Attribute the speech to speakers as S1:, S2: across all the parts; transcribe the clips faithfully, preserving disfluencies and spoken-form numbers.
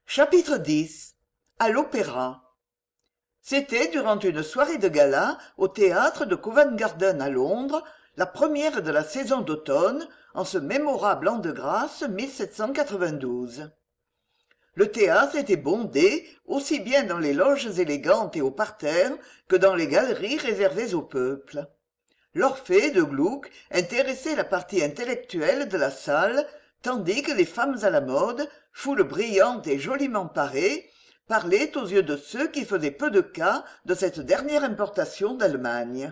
S1: Chapitre dix. À l'opéra. C'était durant une soirée de gala au théâtre de Covent-Garden à Londres, la première de la saison d'automne, en ce mémorable an de grâce mille sept cent quatre-vingt-douze. Le théâtre était bondé, aussi bien dans les loges élégantes et au parterre que dans les galeries réservées au peuple. L'Orphée de Gluck intéressait la partie intellectuelle de la salle, tandis que les femmes à la mode, foule brillante et joliment parées, parlaient aux yeux de ceux qui faisaient peu de cas de cette dernière importation d'Allemagne.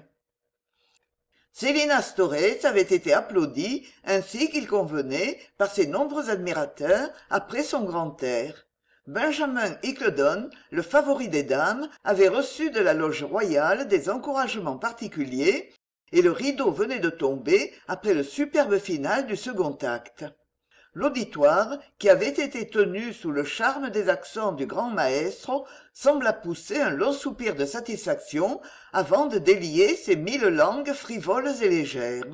S1: Célina Storès avait été applaudie ainsi qu'il convenait par ses nombreux admirateurs après son grand air. Benjamin Hickledon, le favori des dames, avait reçu de la loge royale des encouragements particuliers, et le rideau venait de tomber après le superbe final du second acte. L'auditoire, qui avait été tenu sous le charme des accents du grand maestro, sembla pousser un long soupir de satisfaction avant de délier ses mille langues frivoles et légères.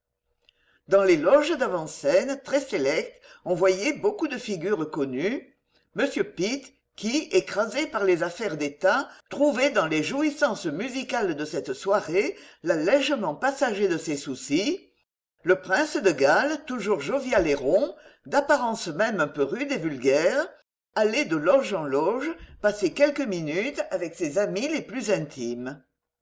S1: Dans les loges d'avant-scène, très sélectes, on voyait beaucoup de figures connues. Monsieur Pitt, qui, écrasé par les affaires d'État, trouvait dans les jouissances musicales de cette soirée l'allègement passager de ses soucis, le prince de Galles, toujours jovial et rond, d'apparence même un peu rude et vulgaire, allait de loge en loge passer quelques minutes avec ses amis les plus intimes.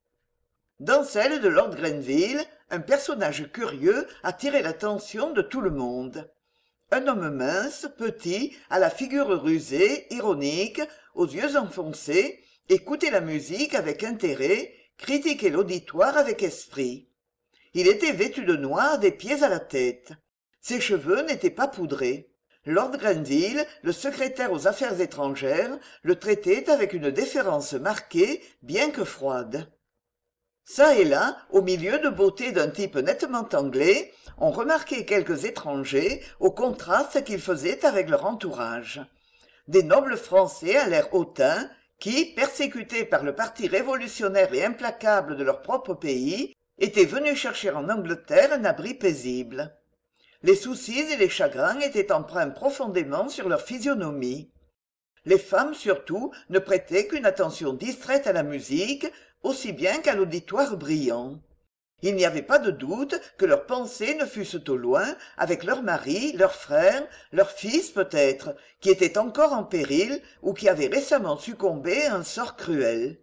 S1: Dans celle de lord Grenville, un personnage curieux attirait l'attention de tout le monde. Un homme mince, petit, à la figure rusée, ironique, aux yeux enfoncés, écoutait la musique avec intérêt, critiquait l'auditoire avec esprit. Il était vêtu de noir des pieds à la tête. Ses cheveux n'étaient pas poudrés. Lord Grenville, le secrétaire aux affaires étrangères, le traitait avec une déférence marquée, bien que froide. Ça et là, au milieu de beauté d'un type nettement anglais, on remarquait quelques étrangers au contraste qu'ils faisaient avec leur entourage. Des nobles Français à l'air hautain, qui, persécutés par le parti révolutionnaire et implacable de leur propre pays, étaient venus chercher en Angleterre un abri paisible. Les soucis et les chagrins étaient empreints profondément sur leur physionomie. Les femmes surtout ne prêtaient qu'une attention distraite à la musique, aussi bien qu'à l'auditoire brillant. Il n'y avait pas de doute que leurs pensées ne fussent au loin avec leurs maris, leurs frères, leurs fils peut-être, qui étaient encore en péril ou qui avaient récemment succombé à un sort cruel.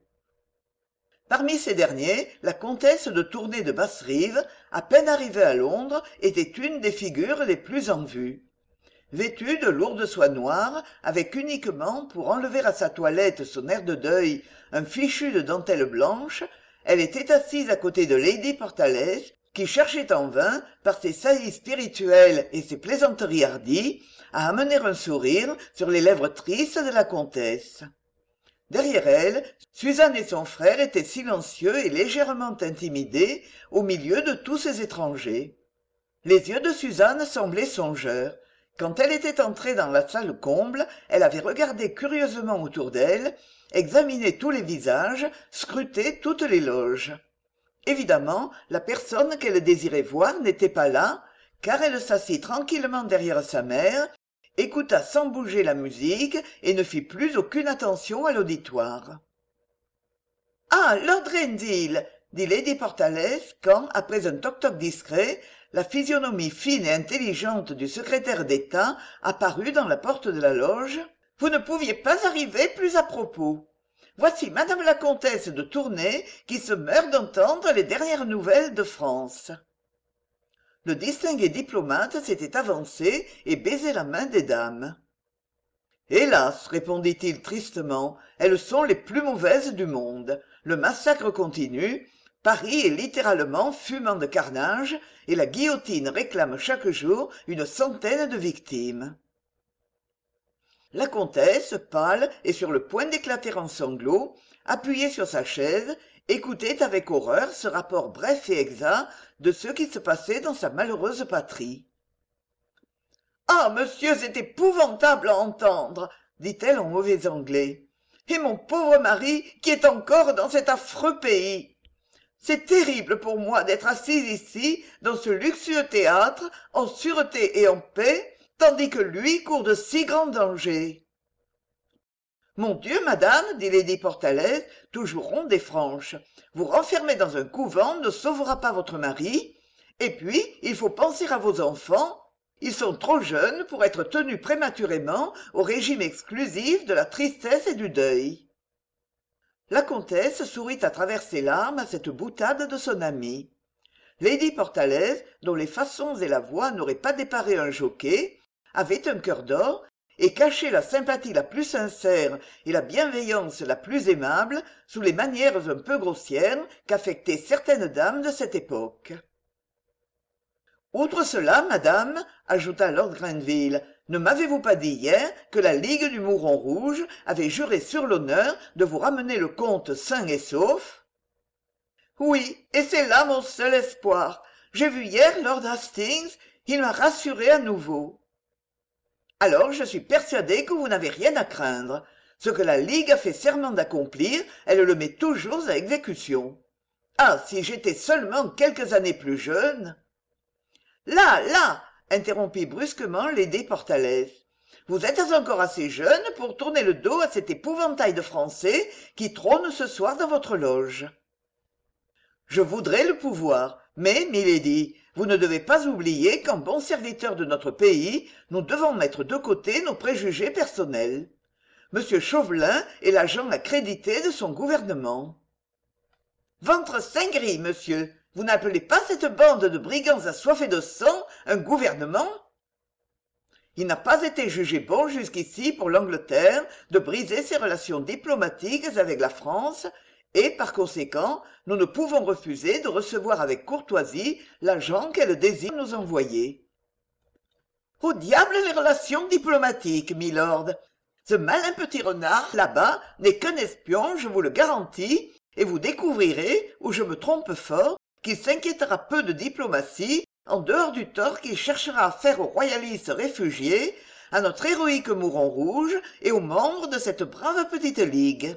S1: Parmi ces derniers, la comtesse de Tournai de Basse-Rive, à peine arrivée à Londres, était une des figures les plus en vue. Vêtue de lourdes soies noires, avec uniquement pour enlever à sa toilette son air de deuil un fichu de dentelle blanche, elle était assise à côté de Lady Portales, qui cherchait en vain, par ses saillies spirituelles et ses plaisanteries hardies, à amener un sourire sur les lèvres tristes de la comtesse. Derrière elle, Suzanne et son frère étaient silencieux et légèrement intimidés au milieu de tous ces étrangers. Les yeux de Suzanne semblaient songeurs. Quand elle était entrée dans la salle comble, elle avait regardé curieusement autour d'elle, examiné tous les visages, scruté toutes les loges. Évidemment, la personne qu'elle désirait voir n'était pas là, car elle s'assit tranquillement derrière sa mère, écouta sans bouger la musique et ne fit plus aucune attention à l'auditoire. « Ah, Lord Grenville !» dit Lady Portales quand, après un toc-toc discret, la physionomie fine et intelligente du secrétaire d'État apparut dans la porte de la loge. « Vous ne pouviez pas arriver plus à propos. Voici madame la comtesse de Tournai qui se meurt d'entendre les dernières nouvelles de France. » Le distingué diplomate s'était avancé et baisait la main des dames. « Hélas, répondit-il tristement, elles sont les plus mauvaises du monde. Le massacre continue. Paris est littéralement fumant de carnage et la guillotine réclame chaque jour une centaine de victimes. » La comtesse, pâle et sur le point d'éclater en sanglots, appuyée sur sa chaise, écoutait avec horreur ce rapport bref et exact de ce qui se passait dans sa malheureuse patrie. « Ah, monsieur, c'est épouvantable à entendre !» dit-elle en mauvais anglais. « Et mon pauvre mari qui est encore dans cet affreux pays ! C'est terrible pour moi d'être assise ici, dans ce luxueux théâtre, en sûreté et en paix, tandis que lui court de si grands dangers. » Mon Dieu, madame, dit lady Portalaise, toujours ronde et franche, vous renfermer dans un couvent ne sauvera pas votre mari. Et puis, il faut penser à vos enfants. Ils sont trop jeunes pour être tenus prématurément au régime exclusif de la tristesse et du deuil. La comtesse sourit à travers ses larmes à cette boutade de son amie. Lady Portalaise, dont les façons et la voix n'auraient pas déparé un jockey, avait un cœur d'or et cachait la sympathie la plus sincère et la bienveillance la plus aimable sous les manières un peu grossières qu'affectaient certaines dames de cette époque. Outre cela, madame, ajouta lord Grenville, ne m'avez-vous pas dit hier que la Ligue du Mouron Rouge avait juré sur l'honneur de vous ramener le comte sain et sauf? Oui, et c'est là mon seul espoir. J'ai vu hier lord Hastings, il m'a rassuré à nouveau. Alors je suis persuadé que vous n'avez rien à craindre. Ce que la Ligue a fait serment d'accomplir, elle le met toujours à exécution. Ah, si j'étais seulement quelques années plus jeune. Là, là, interrompit brusquement lady Portalaise. Vous êtes encore assez jeune pour tourner le dos à cet épouvantail de Français qui trône ce soir dans votre loge. Je voudrais le pouvoir, mais, milady, vous ne devez pas oublier qu'en bons serviteurs de notre pays, nous devons mettre de côté nos préjugés personnels. Monsieur Chauvelin est l'agent accrédité de son gouvernement. Ventre saint gris, monsieur, vous n'appelez pas cette bande de brigands assoiffés de sang un gouvernement? Il n'a pas été jugé bon jusqu'ici pour l'Angleterre de briser ses relations diplomatiques avec la France, et par conséquent, nous ne pouvons refuser de recevoir avec courtoisie l'agent qu'elle désire nous envoyer. Au diable les relations diplomatiques, milord. Ce malin petit renard, là-bas, n'est qu'un espion, je vous le garantis, et vous découvrirez, ou je me trompe fort, qu'il s'inquiétera peu de diplomatie, en dehors du tort qu'il cherchera à faire aux royalistes réfugiés, à notre héroïque Mouron Rouge et aux membres de cette brave petite ligue.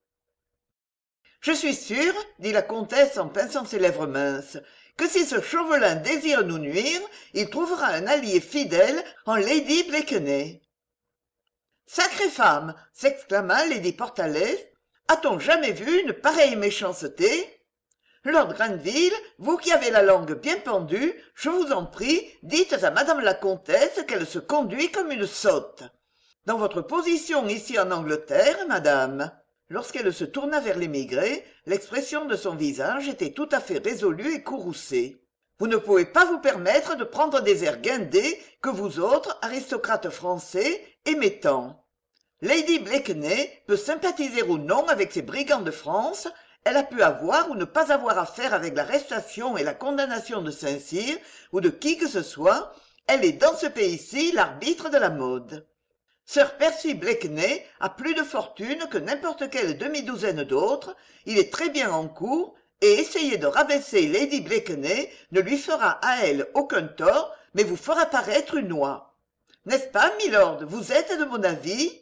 S1: Je suis sûre, dit la comtesse en pinçant ses lèvres minces, que si ce Chauvelin désire nous nuire, il trouvera un allié fidèle en lady Blakeney. Sacrée femme, s'exclama lady Portalaise, a-t-on jamais vu une pareille méchanceté? Lord Grenville, vous qui avez la langue bien pendue, je vous en prie, dites à madame la comtesse qu'elle se conduit comme une sotte. Dans votre position ici en Angleterre, madame. Lorsqu'elle se tourna vers l'émigré, l'expression de son visage était tout à fait résolue et courroucée. Vous ne pouvez pas vous permettre de prendre des airs guindés que vous autres, aristocrates français, aimez tant. Lady Blakeney peut sympathiser ou non avec ces brigands de France, elle a pu avoir ou ne pas avoir affaire avec l'arrestation et la condamnation de Saint-Cyr ou de qui que ce soit, elle est dans ce pays-ci l'arbitre de la mode. Sir Percy Blakeney a plus de fortune que n'importe quelle demi-douzaine d'autres, il est très bien en cour, et essayer de rabaisser Lady Blakeney ne lui fera à elle aucun tort, mais vous fera paraître une oie. N'est-ce pas, milord, vous êtes de mon avis?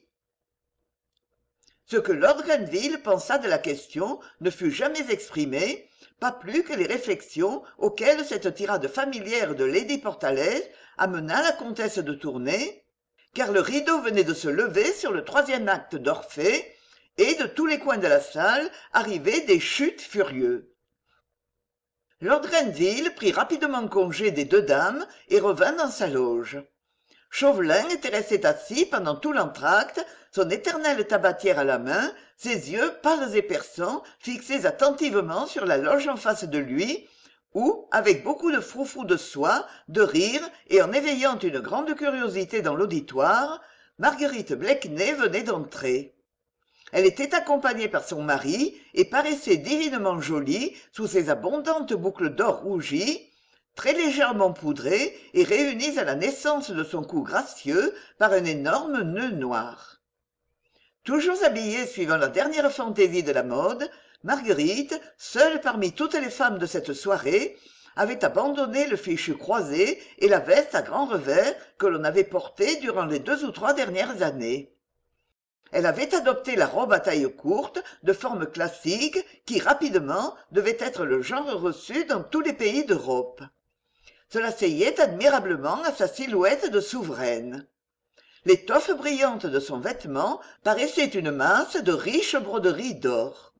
S1: Ce que lord Grenville pensa de la question ne fut jamais exprimé, pas plus que les réflexions auxquelles cette tirade familière de lady Portalaise amena la comtesse de Tournay, car le rideau venait de se lever sur le troisième acte d'Orphée, et de tous les coins de la salle arrivaient des chutes furieux. Lord Grenville prit rapidement congé des deux dames et revint dans sa loge. Chauvelin était resté assis pendant tout l'entracte, son éternelle tabatière à la main, ses yeux pâles et perçants fixés attentivement sur la loge en face de lui, où, avec beaucoup de froufrou de soie, de rire, et en éveillant une grande curiosité dans l'auditoire, Marguerite Blakeney venait d'entrer. Elle était accompagnée par son mari, et paraissait divinement jolie sous ses abondantes boucles d'or rougies, très légèrement poudrées et réunies à la naissance de son cou gracieux par un énorme nœud noir. Toujours habillée suivant la dernière fantaisie de la mode, Marguerite, seule parmi toutes les femmes de cette soirée, avait abandonné le fichu croisé et la veste à grand revers que l'on avait portée durant les deux ou trois dernières années. Elle avait adopté la robe à taille courte, de forme classique, qui rapidement devait être le genre reçu dans tous les pays d'Europe. Cela seyait admirablement à sa silhouette de souveraine. L'étoffe brillante de son vêtement paraissait une masse de riches broderies d'or.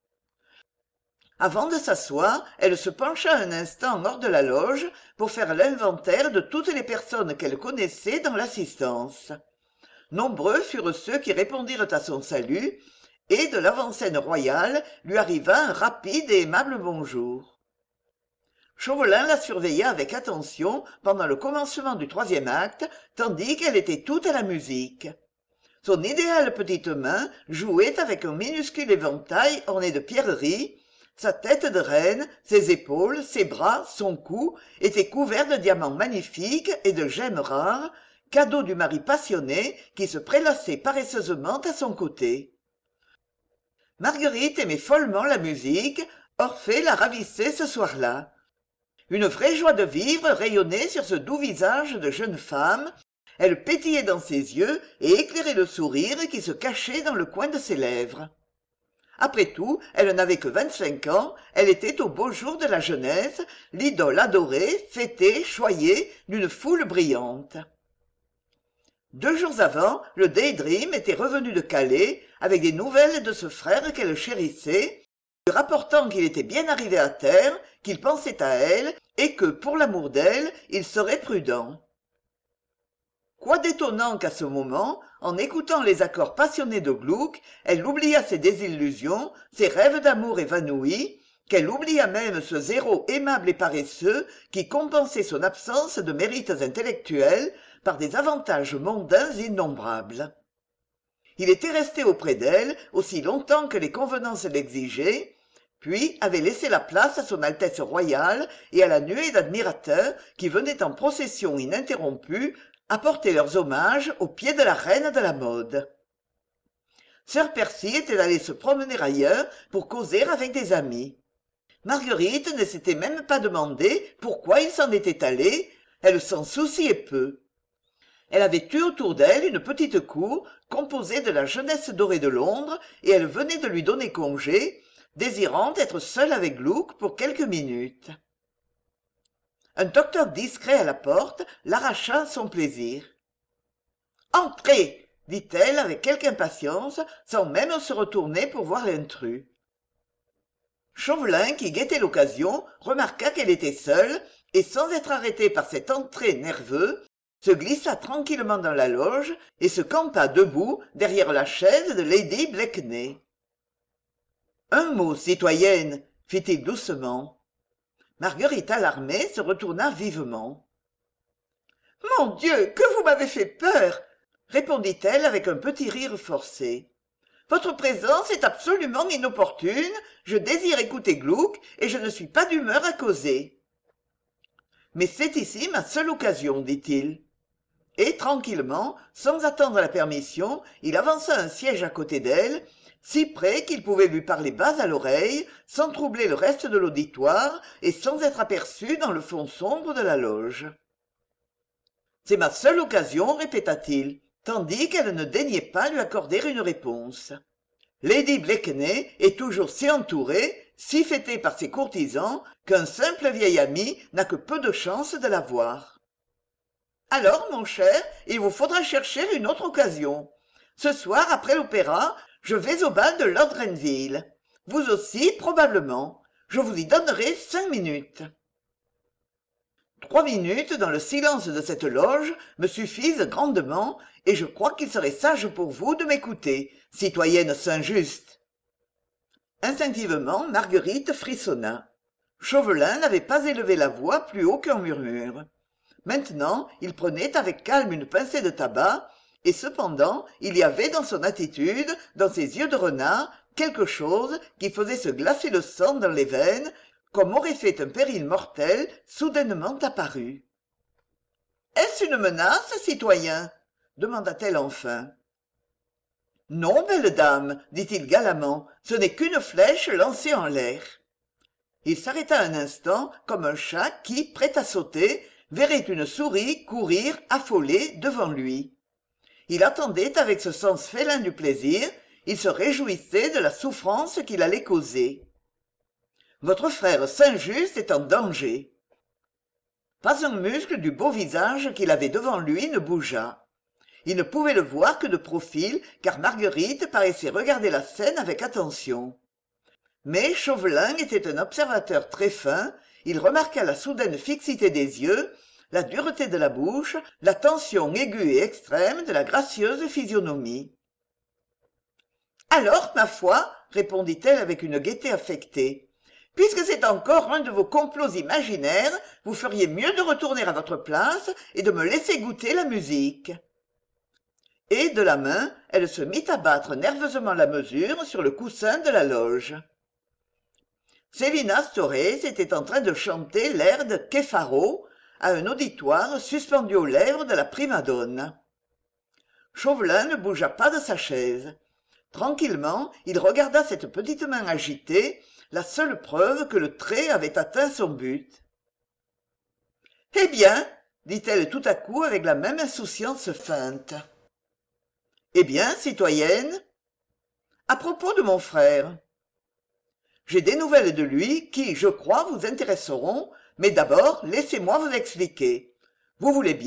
S1: Avant de s'asseoir, elle se pencha un instant hors de la loge pour faire l'inventaire de toutes les personnes qu'elle connaissait dans l'assistance. Nombreux furent ceux qui répondirent à son salut, et de l'avant-scène royale lui arriva un rapide et aimable bonjour. Chauvelin la surveilla avec attention pendant le commencement du troisième acte, tandis qu'elle était toute à la musique. Son idéale petite main jouait avec un minuscule éventail orné de pierreries. Sa tête de reine, ses épaules, ses bras, son cou étaient couverts de diamants magnifiques et de gemmes rares, cadeau du mari passionné qui se prélassait paresseusement à son côté. Marguerite aimait follement la musique, Orphée la ravissait ce soir-là. Une vraie joie de vivre rayonnait sur ce doux visage de jeune femme, elle pétillait dans ses yeux et éclairait le sourire qui se cachait dans le coin de ses lèvres. Après tout, elle n'avait que vingt-cinq ans, elle était au beau jour de la jeunesse, l'idole adorée, fêtée, choyée d'une foule brillante. Deux jours avant, le Daydream était revenu de Calais avec des nouvelles de ce frère qu'elle chérissait, lui rapportant qu'il était bien arrivé à terre, qu'il pensait à elle et que, pour l'amour d'elle, il serait prudent. Quoi d'étonnant qu'à ce moment, en écoutant les accords passionnés de Gluck, elle oublia ses désillusions, ses rêves d'amour évanouis, qu'elle oublia même ce zéro aimable et paresseux qui compensait son absence de mérites intellectuels par des avantages mondains innombrables. Il était resté auprès d'elle aussi longtemps que les convenances l'exigeaient, puis avait laissé la place à son Altesse royale et à la nuée d'admirateurs qui venaient en procession ininterrompue apporter leurs hommages aux pieds de la reine de la mode. Sir Percy était allé se promener ailleurs pour causer avec des amis. Marguerite ne s'était même pas demandé pourquoi il s'en était allé, elle s'en souciait peu. Elle avait eu autour d'elle une petite cour composée de la jeunesse dorée de Londres et elle venait de lui donner congé, désirant être seule avec Gluck pour quelques minutes. Un docteur discret à la porte l'arracha à son plaisir. « Entrez !» dit-elle avec quelque impatience, sans même se retourner pour voir l'intrus. Chauvelin, qui guettait l'occasion, remarqua qu'elle était seule, et sans être arrêté par cet entrée nerveux, se glissa tranquillement dans la loge et se campa debout derrière la chaise de Lady Blakeney. « Un mot, citoyenne !» fit-il doucement. Marguerite, alarmée, se retourna vivement. « Mon Dieu, que vous m'avez fait peur !» répondit-elle avec un petit rire forcé. « Votre présence est absolument inopportune, je désire écouter Gluck et je ne suis pas d'humeur à causer. »« Mais c'est ici ma seule occasion, dit-il. » Et tranquillement, sans attendre la permission, il avança un siège à côté d'elle, si près qu'il pouvait lui parler bas à l'oreille, sans troubler le reste de l'auditoire et sans être aperçu dans le fond sombre de la loge. « C'est ma seule occasion, répéta-t-il, tandis qu'elle ne daignait pas lui accorder une réponse. Lady Blakeney est toujours si entourée, si fêtée par ses courtisans, qu'un simple vieil ami n'a que peu de chance de la voir. Alors, mon cher, il vous faudra chercher une autre occasion. Ce soir, après l'opéra, je vais au bal de Lord Renville. Vous aussi, probablement. Je vous y donnerai cinq minutes. » Trois minutes dans le silence de cette loge me suffisent grandement, et je crois qu'il serait sage pour vous de m'écouter, citoyenne Saint-Just. Instinctivement, Marguerite frissonna. Chauvelin n'avait pas élevé la voix plus haut qu'un murmure. Maintenant, il prenait avec calme une pincée de tabac, et cependant, il y avait dans son attitude, dans ses yeux de renard, quelque chose qui faisait se glacer le sang dans les veines, comme aurait fait un péril mortel soudainement apparu. « Est-ce une menace, citoyen ?» demanda-t-elle enfin. « Non, belle dame, dit-il galamment, ce n'est qu'une flèche lancée en l'air. » Il s'arrêta un instant, comme un chat qui, prêt à sauter, verrait une souris courir affolée devant lui. Il attendait avec ce sens félin du plaisir, il se réjouissait de la souffrance qu'il allait causer. « Votre frère Saint-Just est en danger. » Pas un muscle du beau visage qu'il avait devant lui ne bougea. Il ne pouvait le voir que de profil, car Marguerite paraissait regarder la scène avec attention. Mais Chauvelin était un observateur très fin, il remarqua la soudaine fixité des yeux, la dureté de la bouche, la tension aiguë et extrême de la gracieuse physionomie. « Alors, ma foi, répondit-elle avec une gaieté affectée, puisque c'est encore un de vos complots imaginaires, vous feriez mieux de retourner à votre place et de me laisser goûter la musique. » Et de la main, elle se mit à battre nerveusement la mesure sur le coussin de la loge. Célina Storès était en train de chanter l'air de Che farò à un auditoire suspendu aux lèvres de la prima-donne. Chauvelin ne bougea pas de sa chaise. Tranquillement, il regarda cette petite main agitée, la seule preuve que le trait avait atteint son but. « Eh bien, dit-elle tout à coup avec la même insouciance feinte. « Eh bien, citoyenne ? À propos de mon frère. J'ai des nouvelles de lui qui, je crois, vous intéresseront, mais d'abord, laissez-moi vous expliquer. Vous voulez bien ? »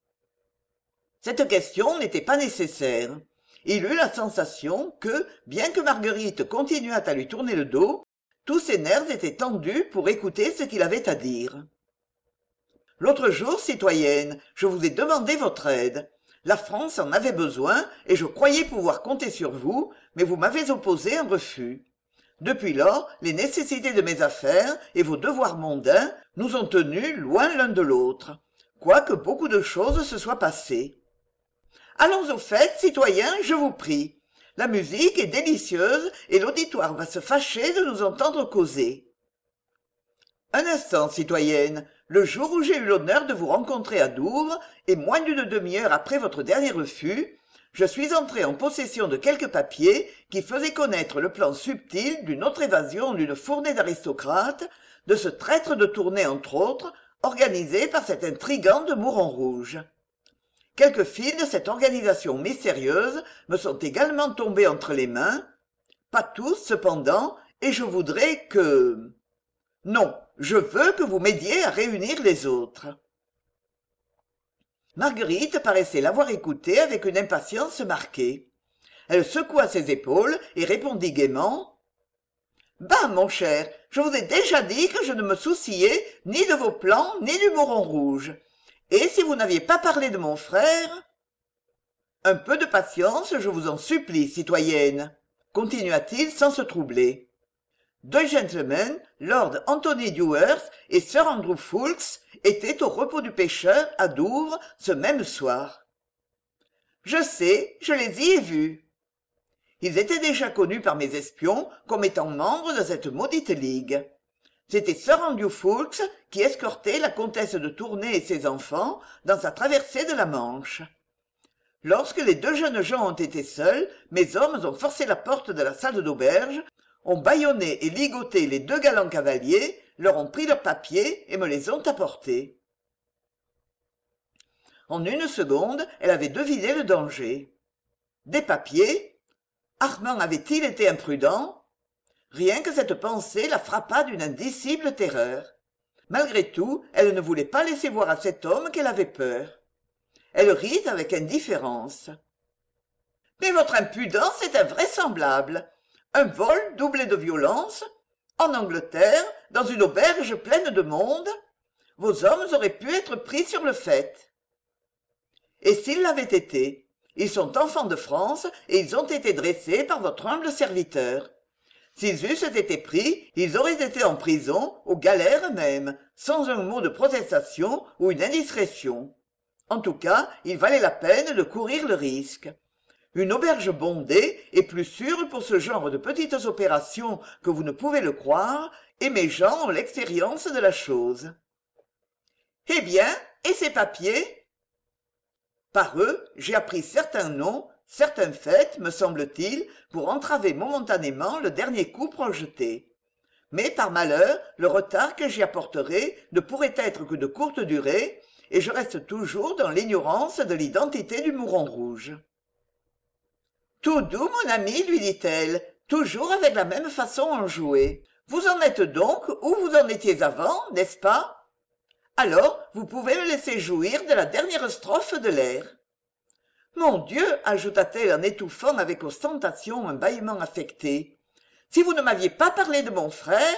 S1: Cette question n'était pas nécessaire. Il eut la sensation que, bien que Marguerite continuât à lui tourner le dos, tous ses nerfs étaient tendus pour écouter ce qu'il avait à dire. « L'autre jour, citoyenne, je vous ai demandé votre aide. La France en avait besoin et je croyais pouvoir compter sur vous, mais vous m'avez opposé un refus. Depuis lors, les nécessités de mes affaires et vos devoirs mondains nous ont tenus loin l'un de l'autre, quoique beaucoup de choses se soient passées. Allons au fait, citoyens, je vous prie. La musique est délicieuse et l'auditoire va se fâcher de nous entendre causer. Un instant, citoyenne. Le jour où j'ai eu l'honneur de vous rencontrer à Douvres, et moins d'une demi-heure après votre dernier refus, je suis entré en possession de quelques papiers qui faisaient connaître le plan subtil d'une autre évasion d'une fournée d'aristocrates, de ce traître de Tournai entre autres, organisé par cet intrigant de Mouron-Rouge. Quelques fils de cette organisation mystérieuse me sont également tombés entre les mains, pas tous cependant, et je voudrais que... Non, je veux que vous m'aidiez à réunir les autres. Marguerite paraissait l'avoir écouté avec une impatience marquée. Elle secoua ses épaules et répondit gaiement. « Bah, mon cher, je vous ai déjà dit que je ne me souciais ni de vos plans ni du Mouron Rouge. Et si vous n'aviez pas parlé de mon frère... »« Un peu de patience, je vous en supplie, citoyenne, » continua-t-il sans se troubler. Deux gentlemen, Lord Anthony Dewhurst et Sir Andrew Ffoulkes, étaient au repos du pêcheur à Douvres ce même soir. Je sais, je les y ai vus. Ils étaient déjà connus par mes espions comme étant membres de cette maudite ligue. C'était Sir Andrew Ffoulkes qui escortait la comtesse de Tournai et ses enfants dans sa traversée de la Manche. Lorsque les deux jeunes gens ont été seuls, mes hommes ont forcé la porte de la salle d'auberge, ont bâillonné et ligoté les deux galants cavaliers, leur ont pris leurs papiers et me les ont apportés. En une seconde, elle avait deviné le danger. Des papiers ? Armand avait-il été imprudent ? Rien que cette pensée la frappa d'une indicible terreur. Malgré tout, elle ne voulait pas laisser voir à cet homme qu'elle avait peur. Elle rit avec indifférence. « Mais votre impudence est invraisemblable. Un vol doublé de violence ? En Angleterre, dans une auberge pleine de monde ? Vos hommes auraient pu être pris sur le fait. Et s'ils l'avaient été, ils sont enfants de France et ils ont été dressés par votre humble serviteur. S'ils eussent été pris, ils auraient été en prison, aux galères même, sans un mot de protestation ou une indiscrétion. En tout cas, il valait la peine de courir le risque. Une auberge bondée est plus sûre pour ce genre de petites opérations que vous ne pouvez le croire, et mes gens ont l'expérience de la chose. Eh bien, et ces papiers ? Par eux, j'ai appris certains noms, certains faits, me semble-t-il, pour entraver momentanément le dernier coup projeté. Mais par malheur, le retard que j'y apporterai ne pourrait être que de courte durée, et je reste toujours dans l'ignorance de l'identité du Mouron Rouge. Tout doux, mon ami, lui dit-elle, toujours avec la même façon enjouée. Vous en êtes donc où vous en étiez avant, n'est-ce pas ? Alors, vous pouvez me laisser jouir de la dernière strophe de l'air. Mon Dieu, ajouta-t-elle en étouffant avec ostentation un bâillement affecté, si vous ne m'aviez pas parlé de mon frère.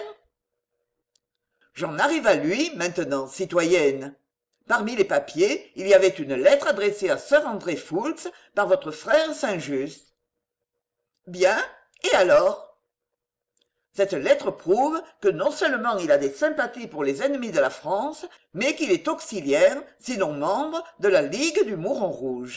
S1: J'en arrive à lui, maintenant, citoyenne. Parmi les papiers, il y avait une lettre adressée à sir André Foulques par votre frère Saint-Just. Bien, et alors? Cette lettre prouve que non seulement il a des sympathies pour les ennemis de la France, mais qu'il est auxiliaire, sinon membre, de la Ligue du Mouron Rouge.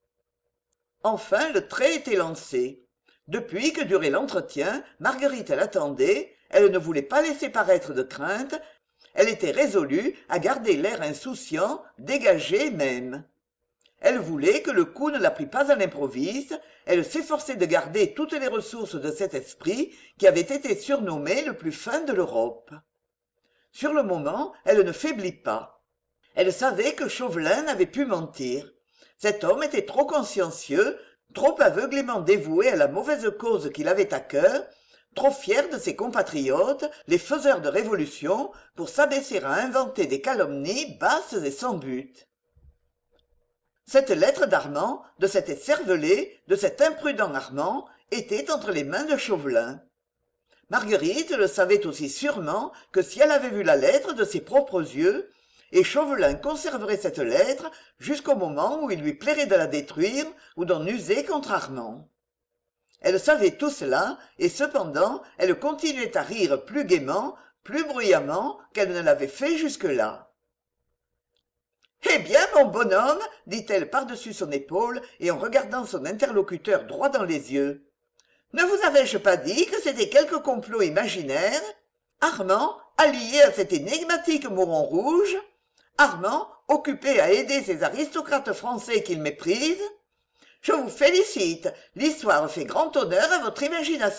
S1: Enfin, le trait était lancé. Depuis que durait l'entretien, Marguerite l'attendait, elle ne voulait pas laisser paraître de crainte, elle était résolue à garder l'air insouciant, dégagé même. Elle voulait que le coup ne la prît pas à l'improviste, elle s'efforçait de garder toutes les ressources de cet esprit qui avait été surnommé le plus fin de l'Europe. Sur le moment, elle ne faiblit pas. Elle savait que Chauvelin n'avait pu mentir. Cet homme était trop consciencieux, trop aveuglément dévoué à la mauvaise cause qu'il avait à cœur, trop fier de ses compatriotes, les faiseurs de révolution, pour s'abaisser à inventer des calomnies basses et sans but. Cette lettre d'Armand, de cet écervelé, de cet imprudent Armand, était entre les mains de Chauvelin. Marguerite le savait aussi sûrement que si elle avait vu la lettre de ses propres yeux, et Chauvelin conserverait cette lettre jusqu'au moment où il lui plairait de la détruire ou d'en user contre Armand. Elle savait tout cela, et cependant elle continuait à rire plus gaiement, plus bruyamment qu'elle ne l'avait fait jusque-là. « Eh bien, mon bonhomme, dit-elle par-dessus son épaule et en regardant son interlocuteur droit dans les yeux, ne vous avais-je pas dit que c'était quelque complot imaginaire? Armand, allié à cet énigmatique Mouron Rouge? Armand, occupé à aider ces aristocrates français qu'il méprise? Je vous félicite, l'histoire fait grand honneur à votre imagination. »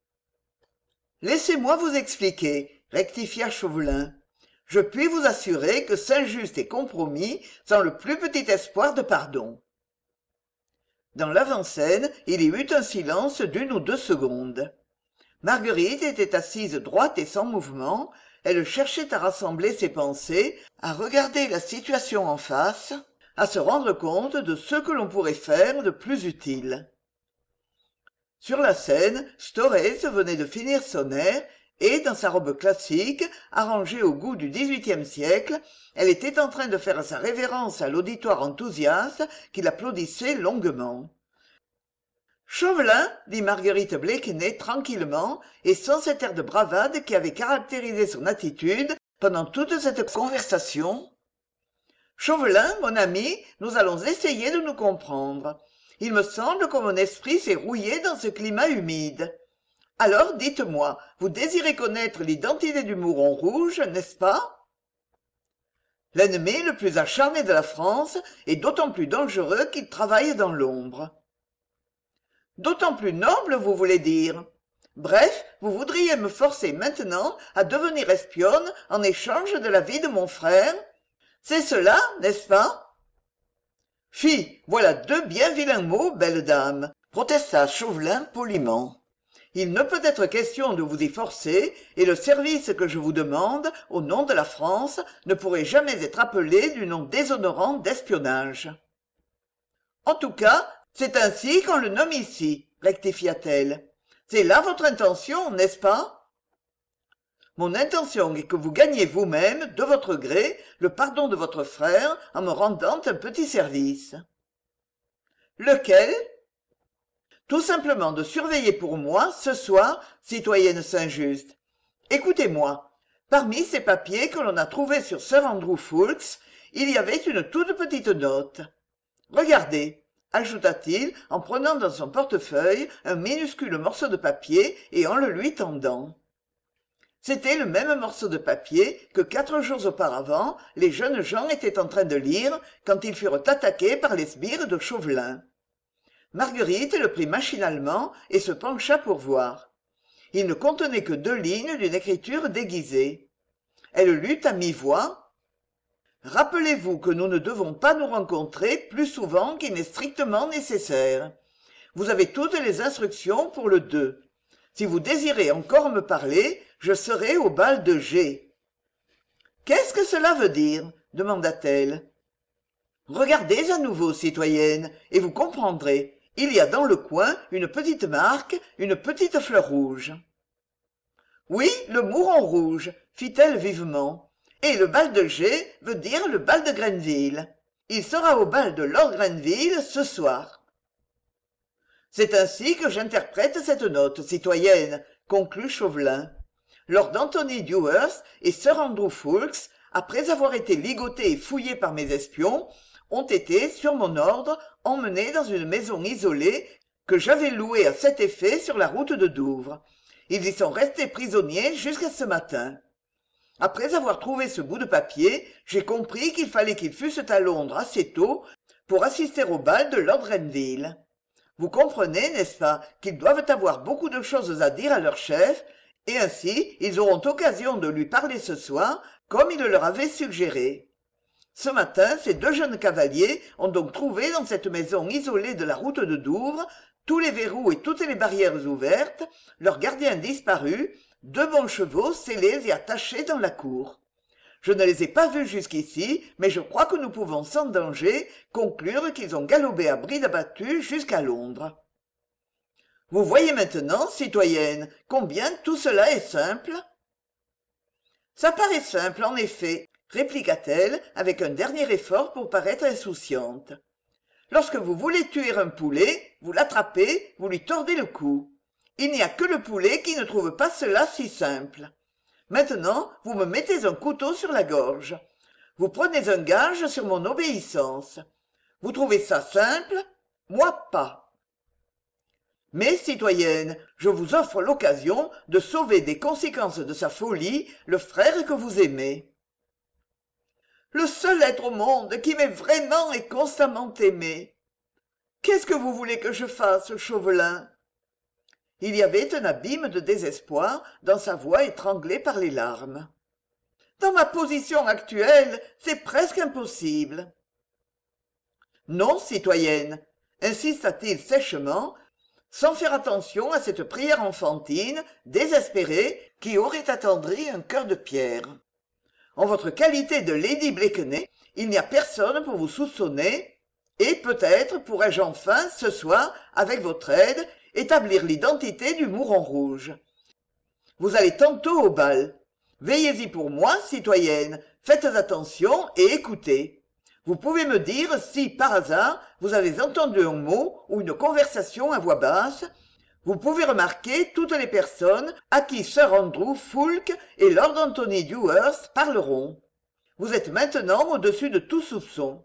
S1: « Laissez-moi vous expliquer, » rectifia Chauvelin. « Je puis vous assurer que Saint-Just est compromis sans le plus petit espoir de pardon. » Dans l'avant-scène, il y eut un silence d'une ou deux secondes. Marguerite était assise droite et sans mouvement, elle cherchait à rassembler ses pensées, à regarder la situation en face, à se rendre compte de ce que l'on pourrait faire de plus utile. Sur la scène, Storez venait de finir son air et, dans sa robe classique, arrangée au goût du dix-huitième siècle, elle était en train de faire sa révérence à l'auditoire enthousiaste qui l'applaudissait longuement. « Chauvelin, dit Marguerite Blakeney tranquillement et sans cet air de bravade qui avait caractérisé son attitude pendant toute cette conversation. « Chauvelin, mon ami, nous allons essayer de nous comprendre. Il me semble que mon esprit s'est rouillé dans ce climat humide. Alors, dites-moi, vous désirez connaître l'identité du Mouron Rouge, n'est-ce pas? L'ennemi le plus acharné de la France est d'autant plus dangereux qu'il travaille dans l'ombre. D'autant plus noble, vous voulez dire. Bref, vous voudriez me forcer maintenant à devenir espionne en échange de la vie de mon frère. C'est cela, n'est-ce pas? Fi, voilà deux bien vilains mots, belle dame, protesta Chauvelin poliment. Il ne peut être question de vous y forcer, et le service que je vous demande, au nom de la France, ne pourrait jamais être appelé du nom déshonorant d'espionnage. En tout cas, c'est ainsi qu'on le nomme ici, rectifia-t-elle. C'est là votre intention, n'est-ce pas? Mon intention est que vous gagniez vous-même, de votre gré, le pardon de votre frère en me rendant un petit service. Lequel? Tout simplement de surveiller pour moi, ce soir, citoyenne Saint-Just. Écoutez-moi. Parmi ces papiers que l'on a trouvés sur sir Andrew Foulques, il y avait une toute petite note. Regardez, ajouta-t-il en prenant dans son portefeuille un minuscule morceau de papier et en le lui tendant. C'était le même morceau de papier que quatre jours auparavant les jeunes gens étaient en train de lire quand ils furent attaqués par les sbires de Chauvelin. Marguerite le prit machinalement et se pencha pour voir. Il ne contenait que deux lignes d'une écriture déguisée. Elle lut à mi-voix. « Rappelez-vous que nous ne devons pas nous rencontrer plus souvent qu'il n'est strictement nécessaire. Vous avez toutes les instructions pour le deux. Si vous désirez encore me parler, je serai au bal de G. »« Qu'est-ce que cela veut dire ?» demanda-t-elle. « Regardez à nouveau, citoyenne, et vous comprendrez. Il y a dans le coin une petite marque, une petite fleur rouge. Oui, le mouron rouge, fit-elle vivement. Et le bal de G veut dire le bal de Greenville. Il sera au bal de Lord Grenville ce soir. C'est ainsi que j'interprète cette note, citoyenne, conclut Chauvelin. Lord Anthony Dewhurst et Sir Andrew Ffoulkes, après avoir été ligotés et fouillés par mes espions, ont été, sur mon ordre, emmenés dans une maison isolée que j'avais louée à cet effet sur la route de Douvres. Ils y sont restés prisonniers jusqu'à ce matin. Après avoir trouvé ce bout de papier, j'ai compris qu'il fallait qu'ils fussent à Londres assez tôt pour assister au bal de Lord Grenville. Vous comprenez, n'est-ce pas, qu'ils doivent avoir beaucoup de choses à dire à leur chef, et ainsi ils auront occasion de lui parler ce soir, comme il leur avait suggéré. Ce matin, ces deux jeunes cavaliers ont donc trouvé dans cette maison isolée de la route de Douvres tous les verrous et toutes les barrières ouvertes, leurs gardiens disparus, deux bons chevaux scellés et attachés dans la cour. Je ne les ai pas vus jusqu'ici, mais je crois que nous pouvons sans danger conclure qu'ils ont galopé à bride abattue jusqu'à Londres. Vous voyez maintenant, citoyenne, combien tout cela est simple ? Ça paraît simple, en effet, répliqua-t-elle avec un dernier effort pour paraître insouciante. Lorsque vous voulez tuer un poulet, vous l'attrapez, vous lui tordez le cou. Il n'y a que le poulet qui ne trouve pas cela si simple. Maintenant, vous me mettez un couteau sur la gorge. Vous prenez un gage sur mon obéissance. Vous trouvez ça simple ? Moi pas. Mais, citoyenne, je vous offre l'occasion de sauver des conséquences de sa folie le frère que vous aimez. Le seul être au monde qui m'ait vraiment et constamment aimé. Qu'est-ce que vous voulez que je fasse, Chauvelin ? Il y avait un abîme de désespoir dans sa voix étranglée par les larmes. Dans ma position actuelle, c'est presque impossible. Non, citoyenne, insista-t-il sèchement, sans faire attention à cette prière enfantine, désespérée, qui aurait attendri un cœur de pierre. En votre qualité de Lady Blakeney, il n'y a personne pour vous soupçonner, et peut-être pourrais-je enfin, ce soir, avec votre aide, établir l'identité du mouron rouge. Vous allez tantôt au bal. Veillez-y pour moi, citoyenne, faites attention et écoutez. Vous pouvez me dire si, par hasard, vous avez entendu un mot ou une conversation à voix basse. Vous pouvez remarquer toutes les personnes à qui Sir Andrew Ffoulkes et Lord Anthony Dewhurst parleront. Vous êtes maintenant au-dessus de tout soupçon.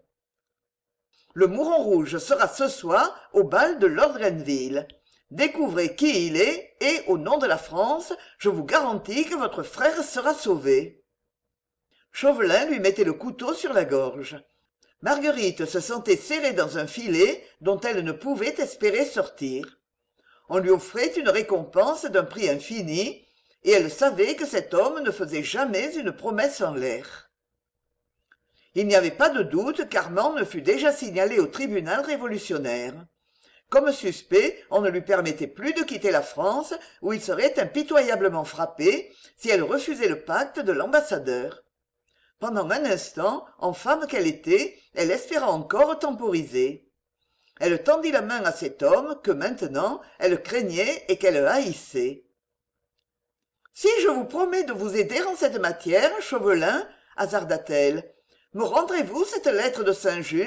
S1: Le mouron rouge sera ce soir au bal de Lord Grenville. Découvrez qui il est et, au nom de la France, je vous garantis que votre frère sera sauvé. Chauvelin lui mettait le couteau sur la gorge. Marguerite se sentait serrée dans un filet dont elle ne pouvait espérer sortir. On lui offrait une récompense d'un prix infini, et elle savait que cet homme ne faisait jamais une promesse en l'air. Il n'y avait pas de doute qu'Armand ne fût déjà signalé au tribunal révolutionnaire. Comme suspect, on ne lui permettait plus de quitter la France, où il serait impitoyablement frappé si elle refusait le pacte de l'ambassadeur. Pendant un instant, en femme qu'elle était, elle espéra encore temporiser. Elle tendit la main à cet homme que maintenant elle craignait et qu'elle haïssait. « Si je vous promets de vous aider en cette matière, Chauvelin, hasarda-t-elle, me rendrez-vous cette lettre de Saint-Just ?»«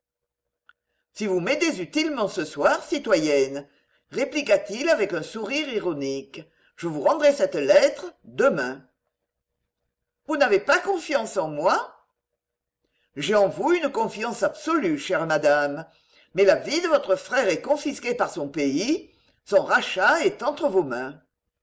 S1: Si vous m'aidez utilement ce soir, citoyenne, répliqua-t-il avec un sourire ironique, je vous rendrai cette lettre demain. » Vous n'avez pas confiance en moi ? J'ai en vous une confiance absolue, chère madame, mais la vie de votre frère est confisquée par son pays, son rachat est entre vos mains.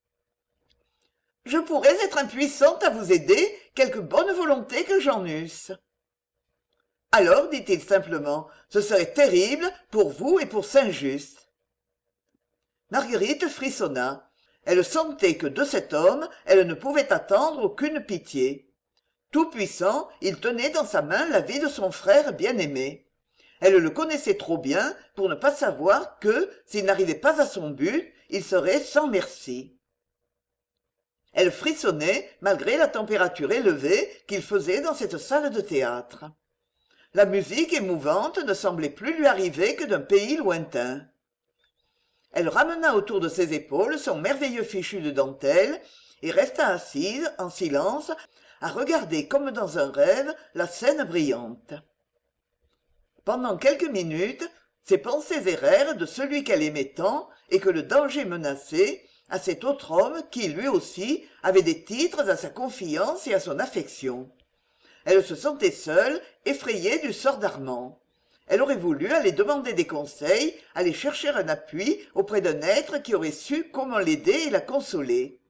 S1: Je pourrais être impuissante à vous aider, quelque bonne volonté que j'en eusse. Alors, dit-il simplement, ce serait terrible pour vous et pour Saint-Just. Marguerite frissonna. Elle sentait que de cet homme, elle ne pouvait attendre aucune pitié. Tout-puissant, il tenait dans sa main la vie de son frère bien-aimé. Elle le connaissait trop bien pour ne pas savoir que, s'il n'arrivait pas à son but, il serait sans merci. Elle frissonnait malgré la température élevée qu'il faisait dans cette salle de théâtre. La musique émouvante ne semblait plus lui arriver que d'un pays lointain. Elle ramena autour de ses épaules son merveilleux fichu de dentelle et resta assise, en silence, à regarder comme dans un rêve la scène brillante. Pendant quelques minutes, ses pensées errèrent de celui qu'elle aimait tant et que le danger menaçait, à cet autre homme qui, lui aussi, avait des titres à sa confiance et à son affection. Elle se sentait seule, effrayée du sort d'Armand. Elle aurait voulu aller demander des conseils, aller chercher un appui auprès d'un être qui aurait su comment l'aider et la consoler.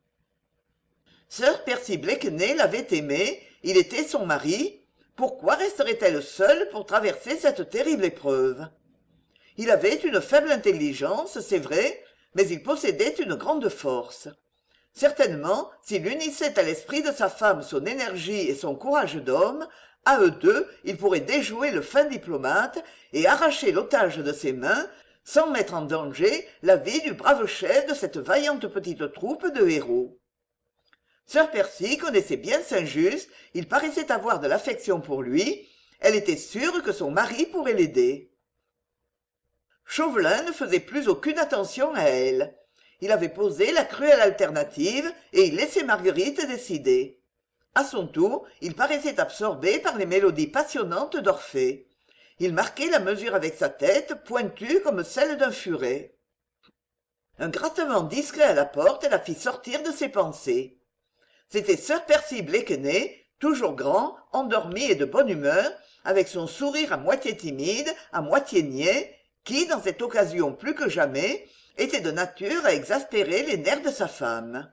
S1: Sir Percy Blakeney l'avait aimée, il était son mari. Pourquoi resterait-elle seule pour traverser cette terrible épreuve? Il avait une faible intelligence, c'est vrai, mais il possédait une grande force. Certainement, s'il unissait à l'esprit de sa femme son énergie et son courage d'homme, à eux deux, ils pourraient déjouer le fin diplomate et arracher l'otage de ses mains, sans mettre en danger la vie du brave chef de cette vaillante petite troupe de héros. Sir Percy connaissait bien Saint-Just, il paraissait avoir de l'affection pour lui, elle était sûre que son mari pourrait l'aider. Chauvelin ne faisait plus aucune attention à elle. Il avait posé la cruelle alternative et il laissait Marguerite décider. À son tour, il paraissait absorbé par les mélodies passionnantes d'Orphée. Il marquait la mesure avec sa tête, pointue comme celle d'un furet. Un grattement discret à la porte la fit sortir de ses pensées. C'était Sir Percy Blakeney, toujours grand, endormi et de bonne humeur, avec son sourire à moitié timide, à moitié niais, qui, dans cette occasion plus que jamais, était de nature à exaspérer les nerfs de sa femme.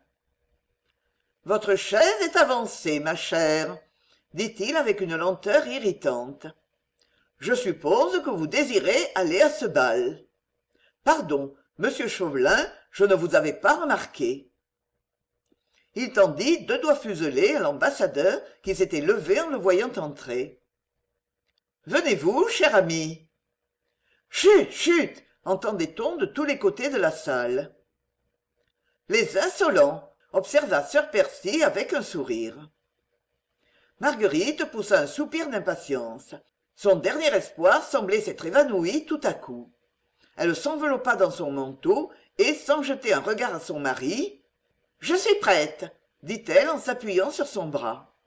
S1: « Votre chaise est avancée, ma chère, » dit-il avec une lenteur irritante. « Je suppose que vous désirez aller à ce bal. »« Pardon, monsieur Chauvelin, je ne vous avais pas remarqué. » Il tendit deux doigts fuselés à l'ambassadeur qui s'était levé en le voyant entrer. « Venez-vous, cher ami ?»« Chut, chut !» entendait-on de tous les côtés de la salle. « Les insolents !» observa Sir Percy avec un sourire. Marguerite poussa un soupir d'impatience. Son dernier espoir semblait s'être évanoui tout à coup. Elle s'enveloppa dans son manteau et, sans jeter un regard à son mari, « Je suis prête !» dit-elle en s'appuyant sur son bras.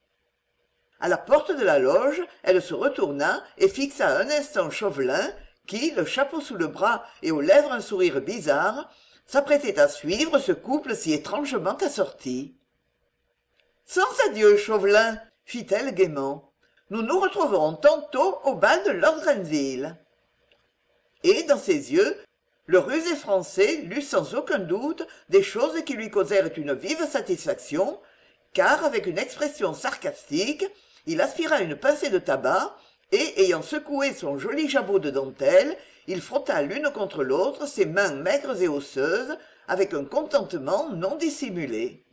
S1: À la porte de la loge, elle se retourna et fixa un instant Chauvelin, qui, le chapeau sous le bras et aux lèvres un sourire bizarre, s'apprêtait à suivre ce couple si étrangement assorti. « Sans adieu, Chauvelin !» fit-elle gaiement. « Nous nous retrouverons tantôt au bal de Lord Grenville. » Et, dans ses yeux, le rusé français lut sans aucun doute des choses qui lui causèrent une vive satisfaction, car, avec une expression sarcastique, il aspira une pincée de tabac, et, ayant secoué son joli jabot de dentelle, il frotta l'une contre l'autre ses mains maigres et osseuses, avec un contentement non dissimulé.